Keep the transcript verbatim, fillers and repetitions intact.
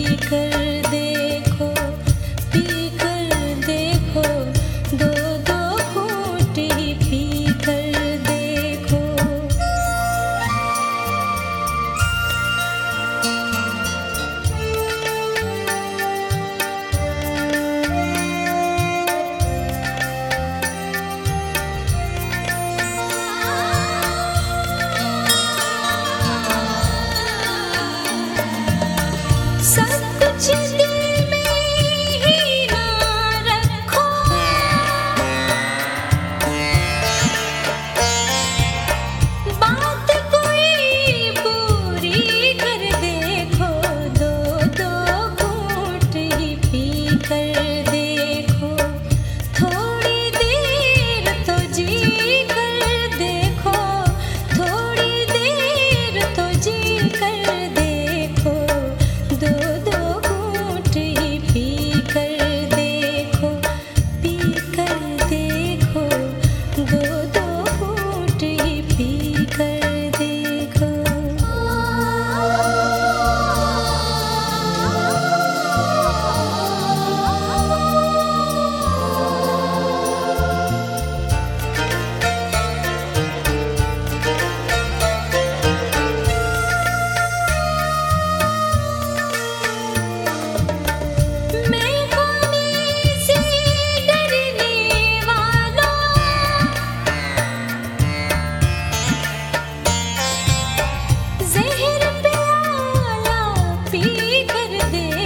कर देखो, पी कर देखो, दो दो घूंट ही पी कर देखो। सब कुछ दिल में ही ना रखो, बात कोई बुरी कर देखो, दो दो घूंट ही पी कर देखो। थोड़ी देर तो जी कर देखो, थोड़ी देर तो जी कर देखो, दो दो घूंट ही पी कर देखो, पी कर देखो, दो दो घूंट ही पी कर देखो। मैं खोने से डरने वालों, ज़हर प्याला पी कर देखो,